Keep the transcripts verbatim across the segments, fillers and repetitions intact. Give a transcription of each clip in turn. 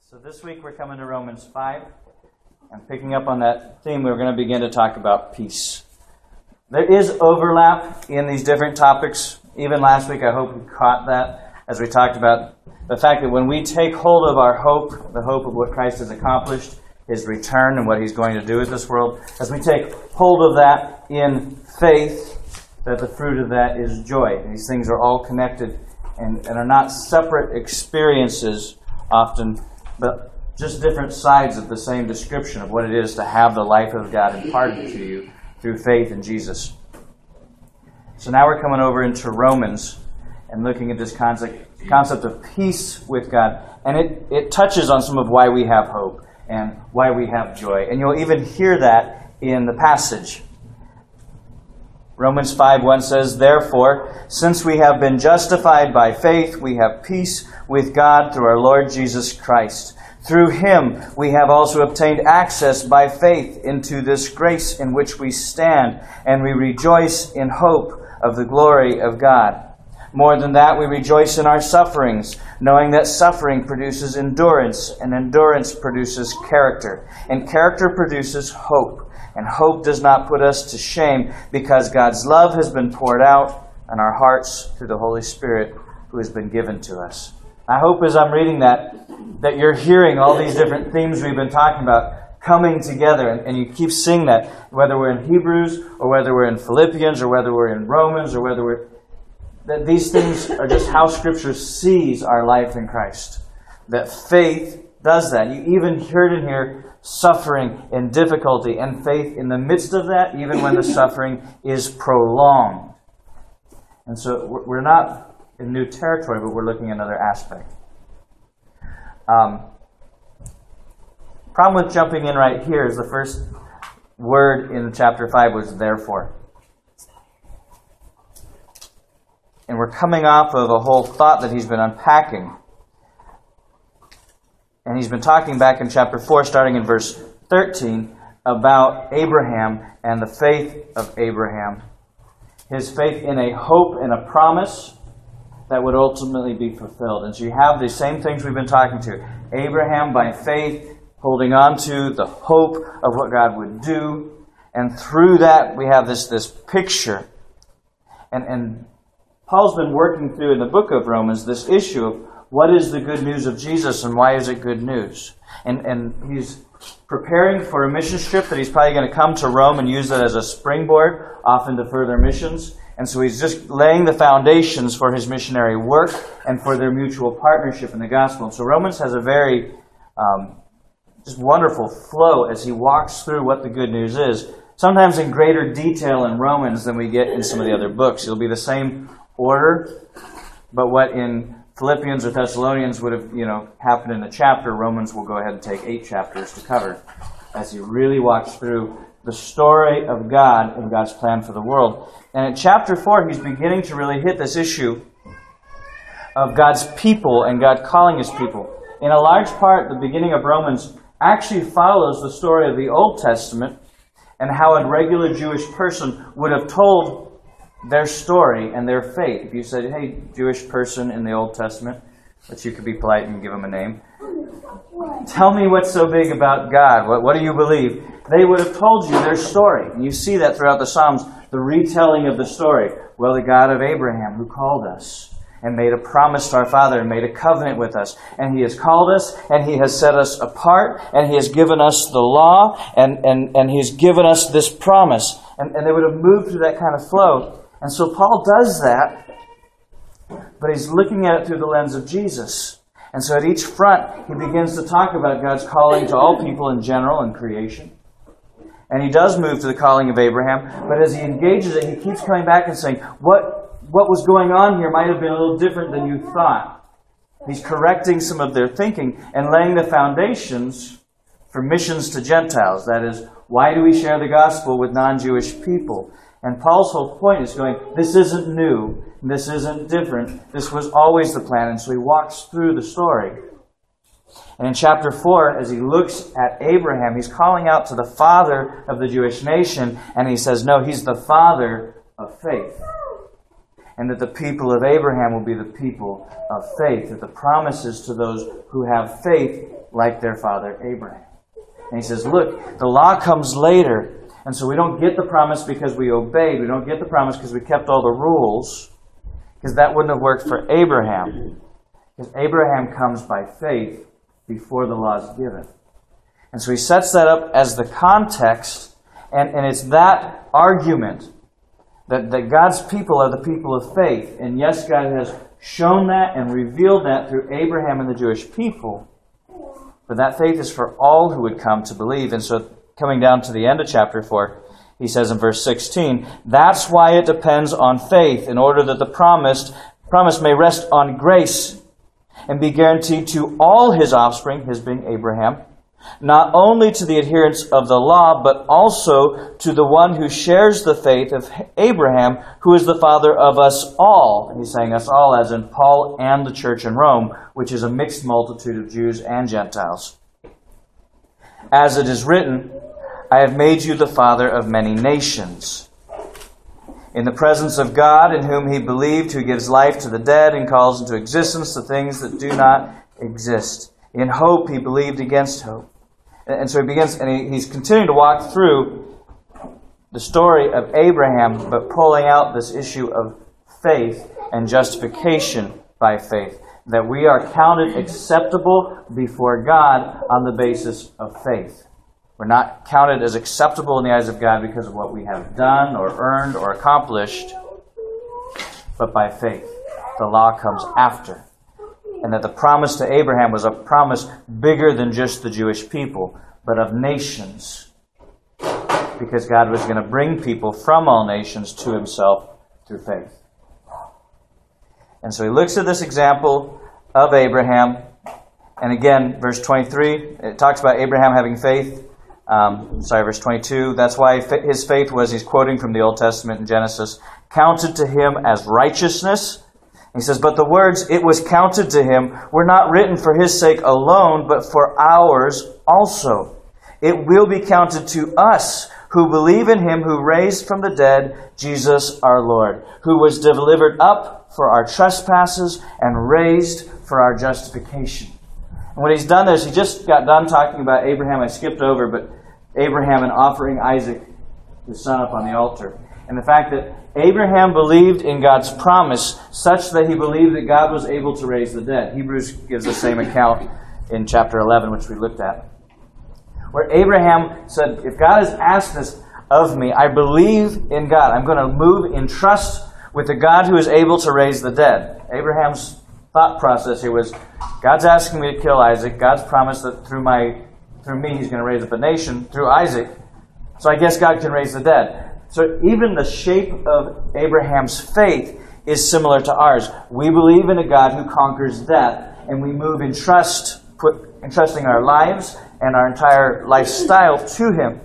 So this week we're coming to Romans five, and picking up on that theme, we're going to begin to talk about peace. There is overlap in these different topics. Even last week, I hope you caught that as we talked about the fact that when we take hold of our hope, the hope of what Christ has accomplished, His return and what He's going to do with this world, as we take hold of that in faith, that the fruit of that is joy. These things are all connected and, and are not separate experiences often, but just different sides of the same description of what it is to have the life of God imparted to you through faith in Jesus. So now we're coming over into Romans and looking at this concept, concept of peace with God. And it, it touches on some of why we have hope and why we have joy. And you'll even hear that in the passage. Romans five one says, "Therefore, since we have been justified by faith, we have peace with God through our Lord Jesus Christ. Through Him we have also obtained access by faith into this grace in which we stand, and we rejoice in hope of the glory of God. More than that, we rejoice in our sufferings, knowing that suffering produces endurance, and endurance produces character, and character produces hope. And hope does not put us to shame, because God's love has been poured out on our hearts through the Holy Spirit who has been given to us." I hope as I'm reading that, that you're hearing all these different themes we've been talking about coming together, and, and you keep seeing that, whether we're in Hebrews, or whether we're in Philippians, or whether we're in Romans, or whether we're... that these things are just how Scripture sees our life in Christ. That faith does that. You even heard in here suffering and difficulty, and faith in the midst of that, even when the suffering is prolonged. And so we're not in new territory, but we're looking at another aspect. Um, problem with jumping in right here is the first word in chapter five was therefore. And we're coming off of a whole thought that he's been unpacking. And he's been talking back in chapter four, starting in verse thirteen, about Abraham and the faith of Abraham. His faith in a hope and a promise that would ultimately be fulfilled. And so you have the same things we've been talking to. Abraham, by faith, holding on to the hope of what God would do. And through that, we have this, this picture. And, and Paul's been working through in the book of Romans this issue of what is the good news of Jesus and why is it good news? And, and he's preparing for a mission trip that he's probably going to come to Rome and use that as a springboard off into further missions. And so he's just laying the foundations for his missionary work and for their mutual partnership in the gospel. And so Romans has a very um, just wonderful flow as he walks through what the good news is. Sometimes in greater detail in Romans than we get in some of the other books. It'll be the same order, but what in Philippians or Thessalonians would have, you know, happened in a chapter, Romans will go ahead and take eight chapters to cover as he really walks through the story of God and God's plan for the world. And in chapter four, he's beginning to really hit this issue of God's people and God calling His people. In a large part, the beginning of Romans actually follows the story of the Old Testament and how a regular Jewish person would have told their story and their faith. If you said, "Hey, Jewish person in the Old Testament," but you could be polite and give them a name, "Tell me what's so big about God. What, what do you believe?" They would have told you their story. And you see that throughout the Psalms, the retelling of the story. Well, the God of Abraham who called us and made a promise to our father and made a covenant with us. And He has called us and He has set us apart and He has given us the law and, and, and He's given us this promise. And, and they would have moved through that kind of flow. And so Paul does that, but he's looking at it through the lens of Jesus. And so at each front, he begins to talk about God's calling to all people in general and creation. And he does move to the calling of Abraham, but as he engages it, he keeps coming back and saying, what, what was going on here might have been a little different than you thought. He's correcting some of their thinking and laying the foundations for missions to Gentiles. That is, why do we share the gospel with non-Jewish people? And Paul's whole point is going, this isn't new, this isn't different, this was always the plan. And so he walks through the story. And in chapter four, as he looks at Abraham, he's calling out to the father of the Jewish nation, and he says, no, he's the father of faith. And that the people of Abraham will be the people of faith, that the promises to those who have faith like their father Abraham. And he says, look, the law comes later, and so we don't get the promise because we obeyed. We don't get the promise because we kept all the rules, because that wouldn't have worked for Abraham. Because Abraham comes by faith before the law is given. And so he sets that up as the context, and, and it's that argument that, that God's people are the people of faith. And yes, God has shown that and revealed that through Abraham and the Jewish people. But that faith is for all who would come to believe. And so coming down to the end of chapter four, he says in verse sixteen, that's why it depends on faith, in order that the promised promise may rest on grace and be guaranteed to all his offspring, his being Abraham, not only to the adherents of the law, but also to the one who shares the faith of Abraham, who is the father of us all. He's saying us all as in Paul and the church in Rome, which is a mixed multitude of Jews and Gentiles. As it is written, I have made you the father of many nations. In the presence of God, in whom he believed, who gives life to the dead and calls into existence the things that do not exist. In hope, he believed against hope. And so he begins, and he, he's continuing to walk through the story of Abraham, but pulling out this issue of faith and justification by faith. That we are counted acceptable before God on the basis of faith. We're not counted as acceptable in the eyes of God because of what we have done or earned or accomplished, but by faith. The law comes after. And that the promise to Abraham was a promise bigger than just the Jewish people, but of nations. Because God was going to bring people from all nations to himself through faith. And so he looks at this example of Abraham. And again, verse twenty-three, it talks about Abraham having faith. Um, sorry, verse twenty-two. That's why his faith was, he's quoting from the Old Testament in Genesis, counted to him as righteousness. He says, but the words, it was counted to him, were not written for his sake alone, but for ours also. It will be counted to us who believe in him who raised from the dead Jesus our Lord, who was delivered up for our trespasses and raised for our justification. And what he's done there is he just got done talking about Abraham. I skipped over, but Abraham and offering Isaac, his son, up on the altar. And the fact that Abraham believed in God's promise such that he believed that God was able to raise the dead. Hebrews gives the same account in chapter eleven, which we looked at. Where Abraham said, if God has asked this of me, I believe in God. I'm going to move in trust with the God who is able to raise the dead. Abraham's thought process here was, God's asking me to kill Isaac. God's promised that through my, through me he's going to raise up a nation, through Isaac. So I guess God can raise the dead. So even the shape of Abraham's faith is similar to ours. We believe in a God who conquers death, and we move in trust, put, entrusting our lives and our entire lifestyle to him.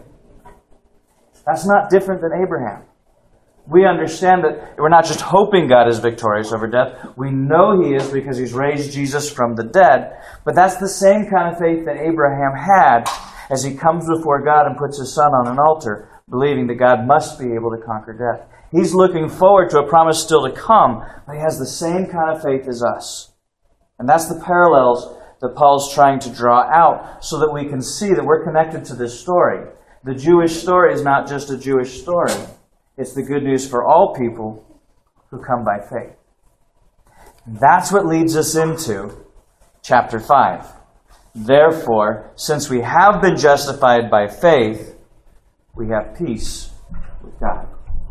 That's not different than Abraham. We understand that we're not just hoping God is victorious over death. We know he is because he's raised Jesus from the dead. But that's the same kind of faith that Abraham had as he comes before God and puts his son on an altar, believing that God must be able to conquer death. He's looking forward to a promise still to come, but he has the same kind of faith as us. And that's the parallels that Paul's trying to draw out so that we can see that we're connected to this story. The Jewish story is not just a Jewish story. It's the good news for all people who come by faith. That's what leads us into chapter five. Therefore, since we have been justified by faith, we have peace with God.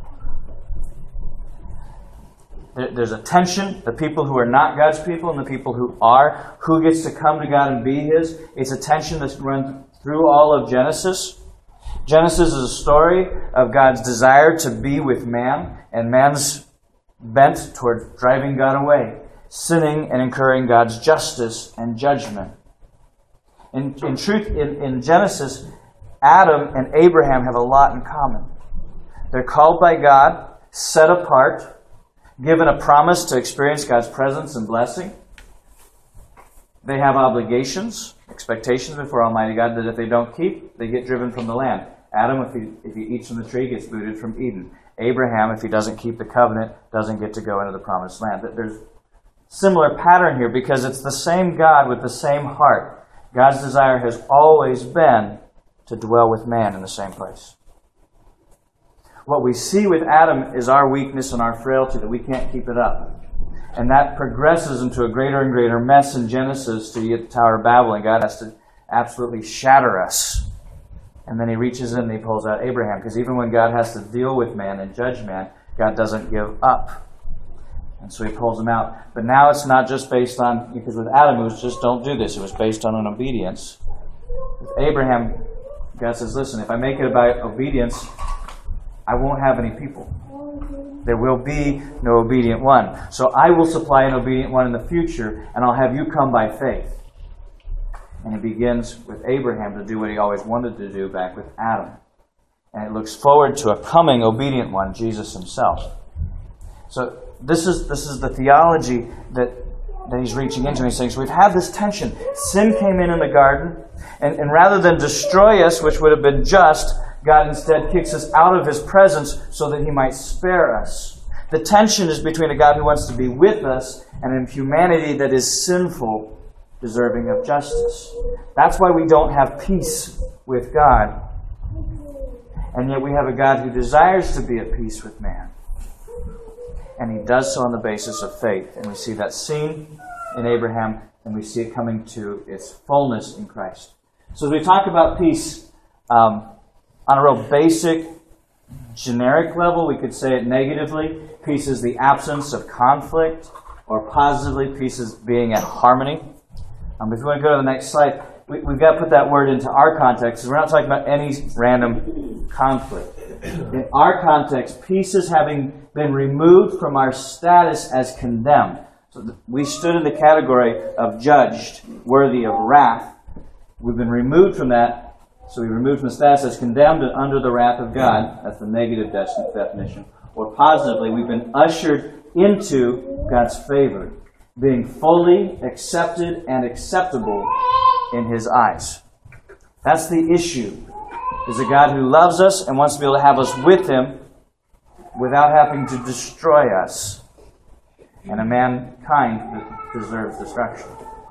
There's a tension, the people who are not God's people and the people who are. Who gets to come to God and be his? It's a tension that's run through all of Genesis. Genesis is a story of God's desire to be with man and man's bent toward driving God away, sinning and incurring God's justice and judgment. In, in truth, in, in Genesis, Adam and Abraham have a lot in common. They're called by God, set apart, given a promise to experience God's presence and blessing. They have obligations, expectations before Almighty God that if they don't keep, they get driven from the land. Adam, if he, if he eats from the tree, gets booted from Eden. Abraham, if he doesn't keep the covenant, doesn't get to go into the promised land. There's a similar pattern here because it's the same God with the same heart. God's desire has always been to dwell with man in the same place. What we see with Adam is our weakness and our frailty, that we can't keep it up. And that progresses into a greater and greater mess in Genesis to get the Tower of Babel, and God has to absolutely shatter us. And then he reaches in and he pulls out Abraham, because even when God has to deal with man and judge man, God doesn't give up. And so he pulls him out. But now it's not just based on, because with Adam it was just don't do this. It was based on an obedience. With Abraham, God says, listen, if I make it about obedience, I won't have any people. There will be no obedient one. So I will supply an obedient one in the future, and I'll have you come by faith. And he begins with Abraham to do what he always wanted to do back with Adam. And it looks forward to a coming obedient one, Jesus himself. So this is this is the theology that, that he's reaching into. He's saying, so we've had this tension. Sin came in in the garden, and, and rather than destroy us, which would have been just, God instead kicks us out of his presence so that he might spare us. The tension is between a God who wants to be with us and a humanity that is sinful, deserving of justice. That's why we don't have peace with God. And yet we have a God who desires to be at peace with man. And he does so on the basis of faith. And we see that seen in Abraham, and we see it coming to its fullness in Christ. So as we talk about peace, um, on a real basic, generic level, we could say it negatively. Peace is the absence of conflict, or positively, peace is being at harmony. Um, if you want to go to the next slide, we, we've got to put that word into our context, because we're not talking about any random conflict. In our context, peace is having been removed from our status as condemned. So th- we stood in the category of judged, worthy of wrath. We've been removed from that, so we removed from the status as condemned and under the wrath of God. That's the negative de- definition. Or positively, we've been ushered into God's favor, being fully accepted and acceptable in his eyes. That's the issue. Is a God who loves us and wants to be able to have us with him without having to destroy us. And a mankind that deserves destruction.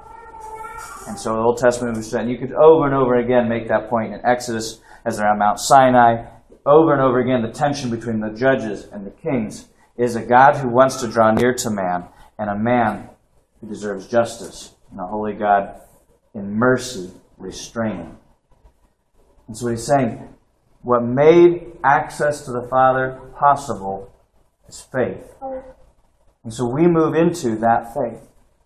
And so the Old Testament was said, you could over and over again make that point in Exodus as they're on Mount Sinai. Over and over again, the tension between the judges and the kings is a God who wants to draw near to man, and a man who deserves justice, and a holy God in mercy restraining. And so he's saying, what made access to the Father possible is faith. And so we move into that faith.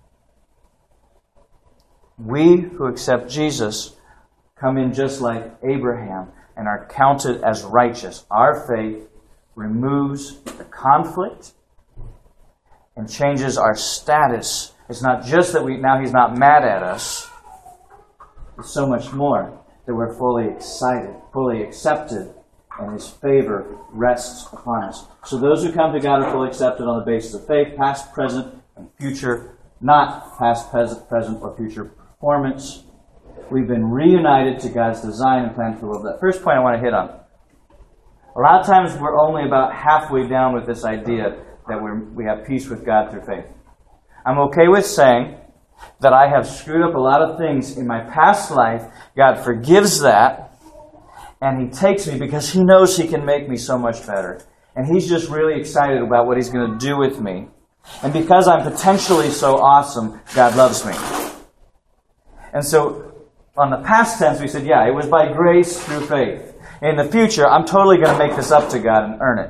We who accept Jesus come in just like Abraham and are counted as righteous. Our faith removes the conflict and changes our status. It's not just that we now he's not mad at us. It's so much more. That we're fully excited, fully accepted, and his favor rests upon us. So those who come to God are fully accepted on the basis of faith, past, present, and future, not past, present, present, or future performance. We've been reunited to God's design and plan for the world. That first point I want to hit on. A lot of times we're only about halfway down with this idea that we're, we have peace with God through faith. I'm okay with saying that I have screwed up a lot of things in my past life. God forgives that, and he takes me because he knows he can make me so much better. And he's just really excited about what he's going to do with me. And because I'm potentially so awesome, God loves me. And so, on the past tense, we said, yeah, it was by grace through faith. In the future, I'm totally going to make this up to God and earn it.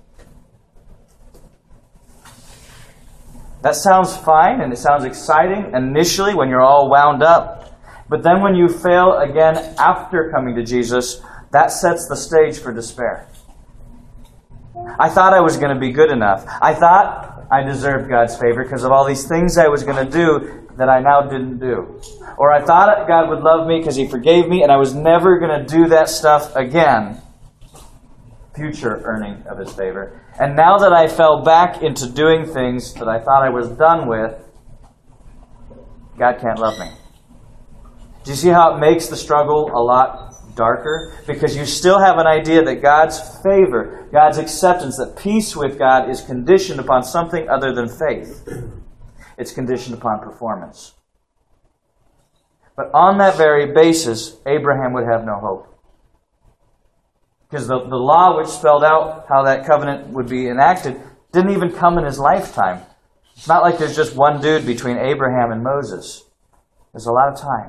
That sounds fine and it sounds exciting initially when you're all wound up. But then when you fail again after coming to Jesus, that sets the stage for despair. I thought I was going to be good enough. I thought I deserved God's favor because of all these things I was going to do that I now didn't do. Or I thought God would love me because he forgave me and I was never going to do that stuff again. Future earning of his favor. And now that I fell back into doing things that I thought I was done with, God can't love me. Do you see how it makes the struggle a lot darker? Because you still have an idea that God's favor, God's acceptance, that peace with God is conditioned upon something other than faith. It's conditioned upon performance. But on that very basis, Abraham would have no hope. Because the, the law which spelled out how that covenant would be enacted didn't even come in his lifetime. It's not like there's just one dude between Abraham and Moses. There's a lot of time.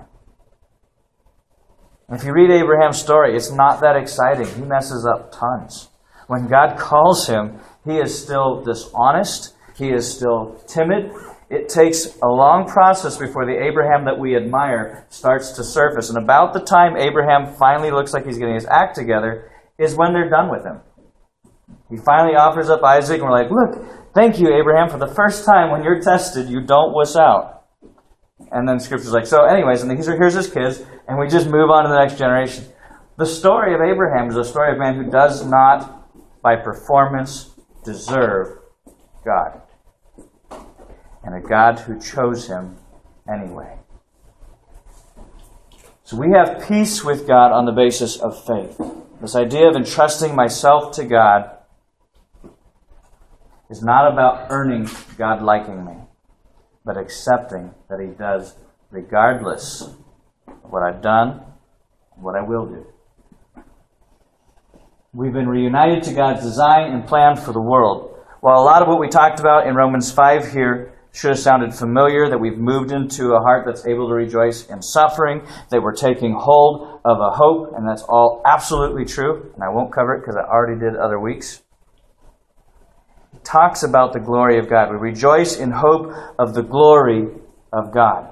If you read Abraham's story, it's not that exciting. He messes up tons. When God calls him, he is still dishonest. He is still timid. It takes a long process before the Abraham that we admire starts to surface. And about the time Abraham finally looks like he's getting his act together is when they're done with him. He finally offers up Isaac, and we're like, look, thank you, Abraham, for the first time when you're tested, you don't wuss out. And then Scripture's like, so anyways, and here's his kids, and we just move on to the next generation. The story of Abraham is a story of a man who does not, by performance, deserve God. And a God who chose him anyway. So we have peace with God on the basis of faith. This idea of entrusting myself to God is not about earning God liking me, but accepting that he does regardless of what I've done and what I will do. We've been reunited to God's design and plan for the world. While a lot of what we talked about in Romans five here should have sounded familiar, that we've moved into a heart that's able to rejoice in suffering, that we're taking hold of a hope, and that's all absolutely true, and I won't cover it because I already did other weeks. It talks about the glory of God. We rejoice in hope of the glory of God.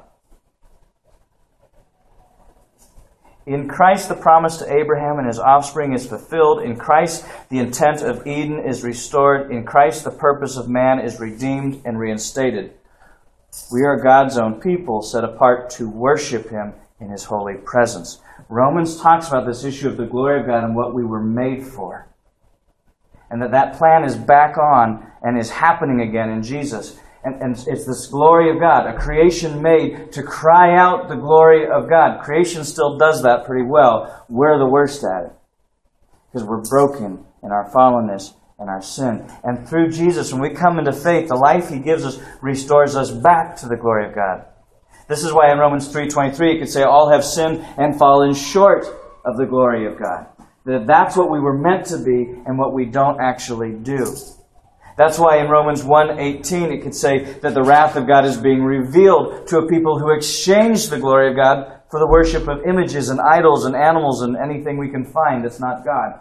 In Christ, the promise to Abraham and his offspring is fulfilled. In Christ, the intent of Eden is restored. In Christ, the purpose of man is redeemed and reinstated. We are God's own people, set apart to worship him in his holy presence. Romans talks about this issue of the glory of God and what we were made for. And that that plan is back on and is happening again in Jesus. And, and it's this glory of God, a creation made to cry out the glory of God. Creation still does that pretty well. We're the worst at it. Because we're broken in our fallenness and our sin. And through Jesus, when we come into faith, the life he gives us restores us back to the glory of God. This is why in Romans three twenty-three it could say, all have sinned and fallen short of the glory of God. That that's what we were meant to be and what we don't actually do. That's why in Romans one eighteen it could say that the wrath of God is being revealed to a people who exchange the glory of God for the worship of images and idols and animals and anything we can find that's not God.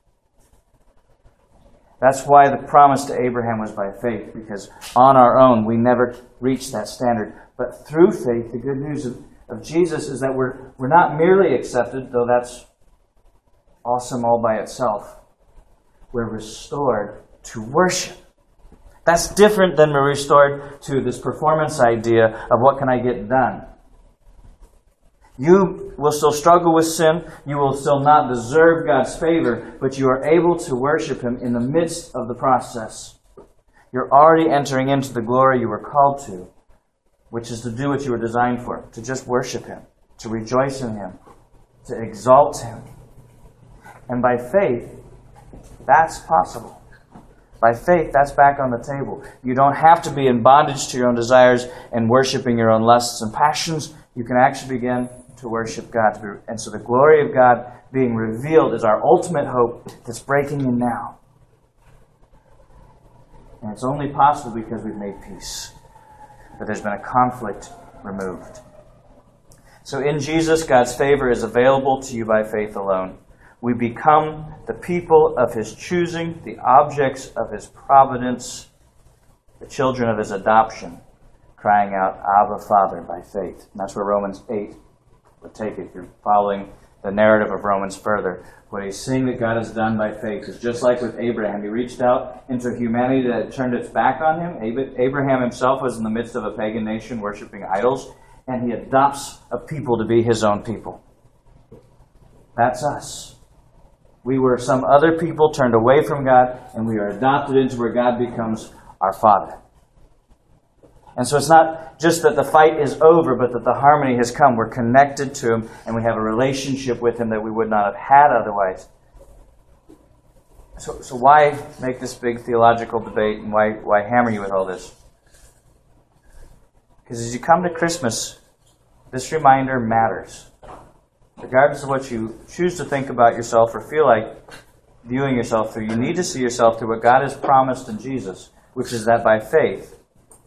That's why the promise to Abraham was by faith, because on our own we never reach that standard. But through faith, the good news of, of Jesus is that we're, we're not merely accepted, though that's awesome all by itself. We're restored to worship. That's different than we're restored to this performance idea of what can I get done. You will still struggle with sin. You will still not deserve God's favor, but you are able to worship him in the midst of the process. You're already entering into the glory you were called to, which is to do what you were designed for, to just worship him, to rejoice in him, to exalt him. And by faith, that's possible. By faith, that's back on the table. You don't have to be in bondage to your own desires and worshiping your own lusts and passions. You can actually begin to worship God. And so the glory of God being revealed is our ultimate hope that's breaking in now. And it's only possible because we've made peace. That there's been a conflict removed. So in Jesus, God's favor is available to you by faith alone. We become the people of his choosing, the objects of his providence, the children of his adoption, crying out, Abba, Father, by faith. And that's where Romans eight would take it. If you're following the narrative of Romans further, what he's seeing that God has done by faith is just like with Abraham. He reached out into humanity that had turned its back on him. Abraham himself was in the midst of a pagan nation worshiping idols, and he adopts a people to be his own people. That's us. We were some other people turned away from God, and we are adopted into where God becomes our Father. And so it's not just that the fight is over, but that the harmony has come. We're connected to him, and we have a relationship with him that we would not have had otherwise. So, so why make this big theological debate, and why, why hammer you with all this? Because as you come to Christmas, This reminder matters. Regardless of what you choose to think about yourself or feel like viewing yourself through, you need to see yourself through what God has promised in Jesus, which is that by faith,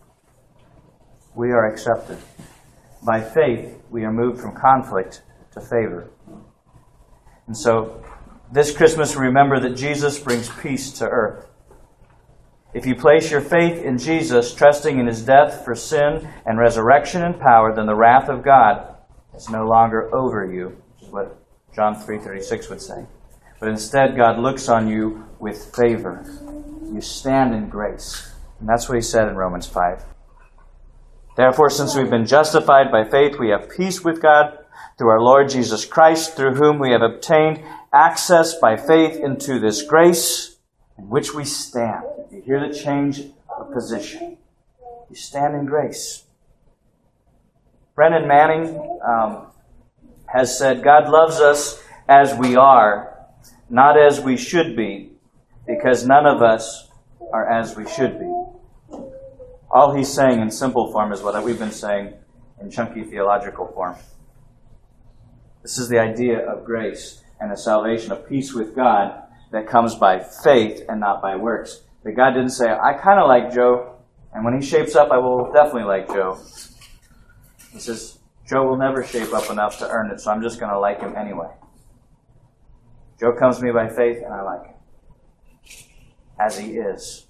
we are accepted. By faith, we are moved from conflict to favor. And so, this Christmas, remember that Jesus brings peace to earth. If you place your faith in Jesus, trusting in His death for sin and resurrection and power, then the wrath of God is no longer over you, which is what John three thirty-six would say. But instead, God looks on you with favor. You stand in grace. And that's what He said in Romans five. Therefore, since we've been justified by faith, we have peace with God through our Lord Jesus Christ, through whom we have obtained access by faith into this grace in which we stand. You hear the change of position. You stand in grace. Brennan Manning um, has said, God loves us as we are, not as we should be, because none of us are as we should be. All he's saying in simple form is what we've been saying in chunky theological form. This is the idea of grace and a salvation, of peace with God that comes by faith and not by works. That God didn't say, I kind of like Joe, and when he shapes up, I will definitely like Joe. He says, Joe will never shape up enough to earn it, so I'm just going to like him anyway. Joe comes to me by faith, and I like him as he is.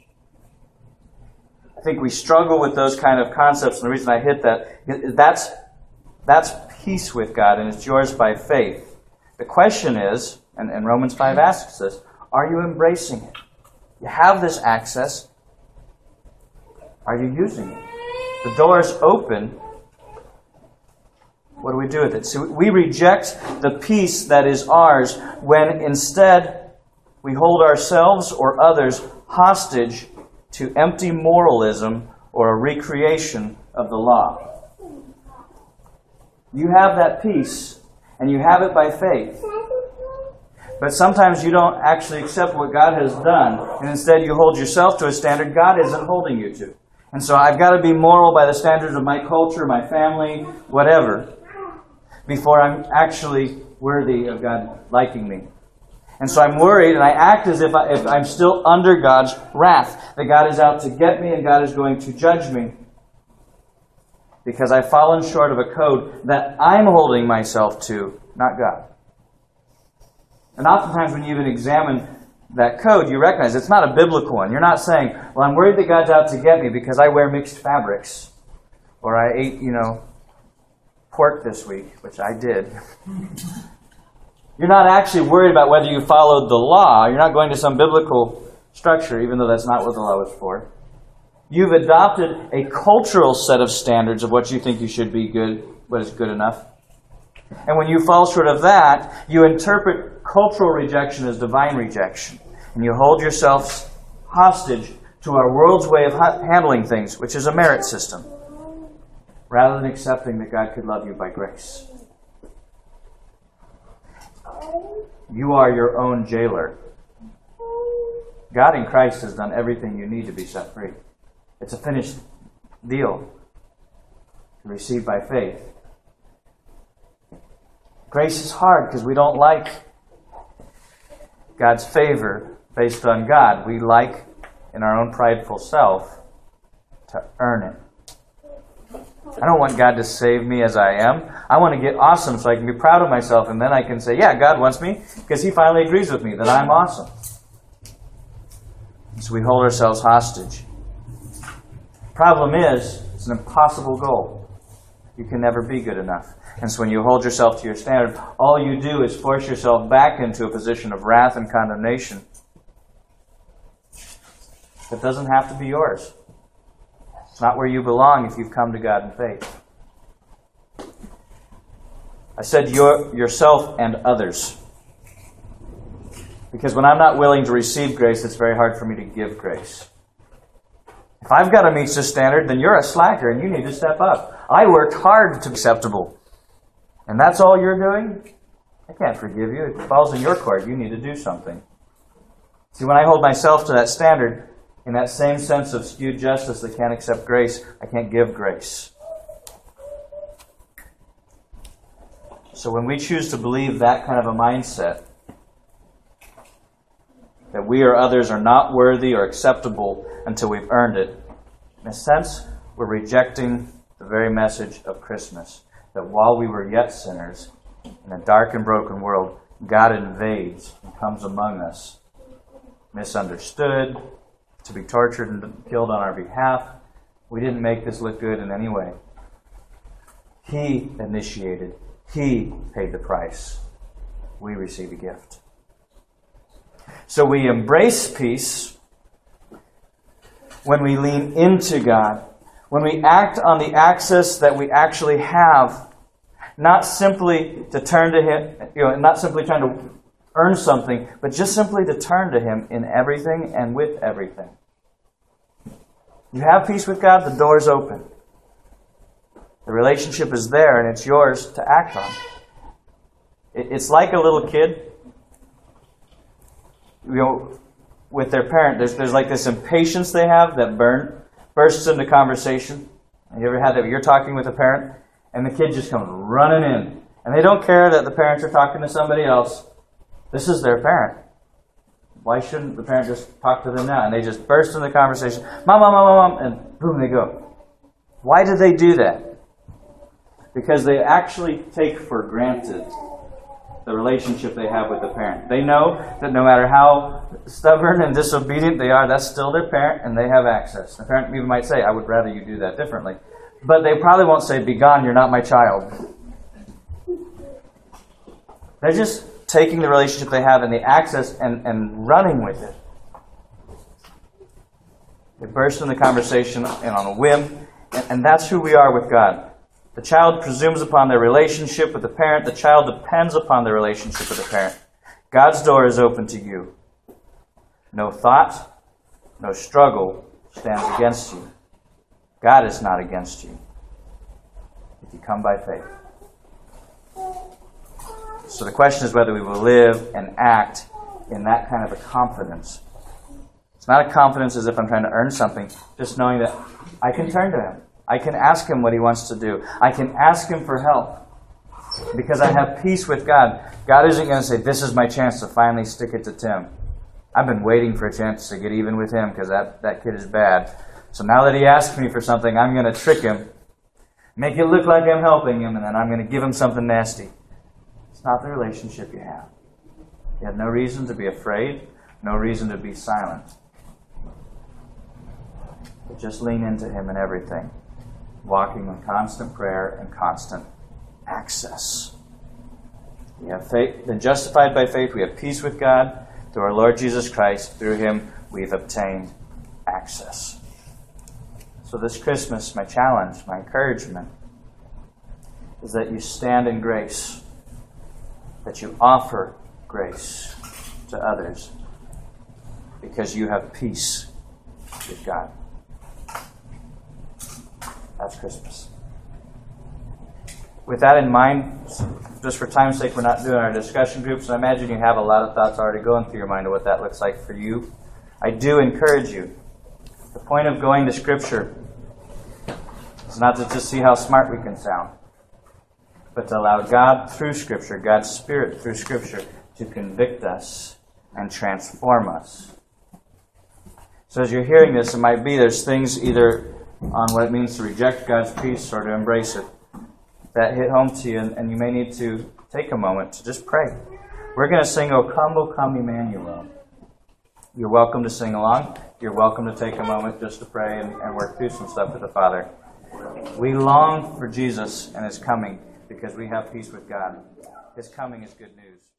I think we struggle with those kind of concepts, and the reason I hit that, that's, that's peace with God, and it's yours by faith. The question is, and, and Romans five asks this, are you embracing it? You have this access. Are you using it? The door is open. What do we do with it? So we reject the peace that is ours when instead we hold ourselves or others hostage to empty moralism or a recreation of the law. You have that peace, and you have it by faith. But sometimes you don't actually accept what God has done, and instead you hold yourself to a standard God isn't holding you to. And so I've got to be moral by the standards of my culture, my family, whatever, before I'm actually worthy of God liking me. And so I'm worried, and I act as if, I, if I'm still under God's wrath, that God is out to get me and God is going to judge me because I've fallen short of a code that I'm holding myself to, not God. And oftentimes when you even examine that code, you recognize it's not a biblical one. You're not saying, well, I'm worried that God's out to get me because I wear mixed fabrics, or I ate, you know, pork this week, which I did. You're not actually worried about whether you followed the law. You're not going to some biblical structure, even though that's not what the law was for. You've adopted a cultural set of standards of what you think you should be good, what is good enough. And when you fall short of that, you interpret cultural rejection as divine rejection. And you hold yourselves hostage to our world's way of ha- handling things, which is a merit system, rather than accepting that God could love you by grace. You are your own jailer. God in Christ has done everything you need to be set free. It's a finished deal to receive by faith. Grace is hard because we don't like God's favor based on God. We like, in our own prideful self, to earn it. I don't want God to save me as I am. I want to get awesome so I can be proud of myself, and then I can say, yeah, God wants me because He finally agrees with me that I'm awesome. And so we hold ourselves hostage. Problem is, it's an impossible goal. You can never be good enough. And so when you hold yourself to your standard, all you do is force yourself back into a position of wrath and condemnation that doesn't have to be yours. It's not where you belong if you've come to God in faith. I said your, yourself and others. Because when I'm not willing to receive grace, it's very hard for me to give grace. If I've got to meet this standard, then you're a slacker and you need to step up. I worked hard to be acceptable. And that's all you're doing? I can't forgive you. It falls in your court. You need to do something. See, when I hold myself to that standard, in that same sense of skewed justice that can't accept grace, I can't give grace. So when we choose to believe that kind of a mindset, that we or others are not worthy or acceptable until we've earned it, in a sense, we're rejecting the very message of Christmas. That while we were yet sinners, in a dark and broken world, God invades and comes among us, misunderstood, to be tortured and killed on our behalf. We didn't make this look good in any way. He initiated. He paid the price. We receive a gift. So we embrace peace when we lean into God, when we act on the access that we actually have, not simply to turn to Him, you know, not simply trying to earn something, but just simply to turn to Him in everything and with everything. You have peace with God, the door is open. The relationship is there, and it's yours to act on. It's like a little kid, you know, with their parent. There's there's like this impatience they have that burn bursts into conversation. Have you ever had that? You're talking with a parent, and the kid just comes running in, and they don't care that the parents are talking to somebody else. This is their parent. Why shouldn't the parent just talk to them now? And they just burst into the conversation, mom, mom, mom, mom, and boom, they go. Why did they do that? Because they actually take for granted the relationship they have with the parent. They know that no matter how stubborn and disobedient they are, that's still their parent, and they have access. The parent even might say, I would rather you do that differently. But they probably won't say, be gone, you're not my child. They're just taking the relationship they have and the access and, and running with it. They burst in the conversation and on a whim, and, and that's who we are with God. The child presumes upon their relationship with the parent. The child depends upon their relationship with the parent. God's door is open to you. No thought, no struggle stands against you. God is not against you if you come by faith. So the question is whether we will live and act in that kind of a confidence. It's not a confidence as if I'm trying to earn something, just knowing that I can turn to Him. I can ask Him what He wants to do. I can ask Him for help because I have peace with God. God isn't going to say, this is my chance to finally stick it to Tim. I've been waiting for a chance to get even with him because that, that kid is bad. So now that he asks me for something, I'm going to trick him, make it look like I'm helping him, and then I'm going to give him something nasty. It's not the relationship you have. You have no reason to be afraid, no reason to be silent. But just lean into Him in everything, walking in constant prayer and constant access. We have faith, been justified by faith. We have peace with God through our Lord Jesus Christ. Through Him, we've obtained access. So this Christmas, my challenge, my encouragement, is that you stand in grace, that you offer grace to others, because you have peace with God. That's Christmas. With that in mind, just for time's sake, we're not doing our discussion groups. I imagine you have a lot of thoughts already going through your mind of what that looks like for you. I do encourage you. The point of going to Scripture is not to just see how smart we can sound, but to allow God through Scripture, God's Spirit through Scripture, to convict us and transform us. So as you're hearing this, it might be there's things either on what it means to reject God's peace or to embrace it that hit home to you, and, and you may need to take a moment to just pray. We're going to sing, O Come, O Come, Emmanuel. You're welcome to sing along. You're welcome to take a moment just to pray and, and work through some stuff with the Father. We long for Jesus and His coming because we have peace with God. His coming is good news.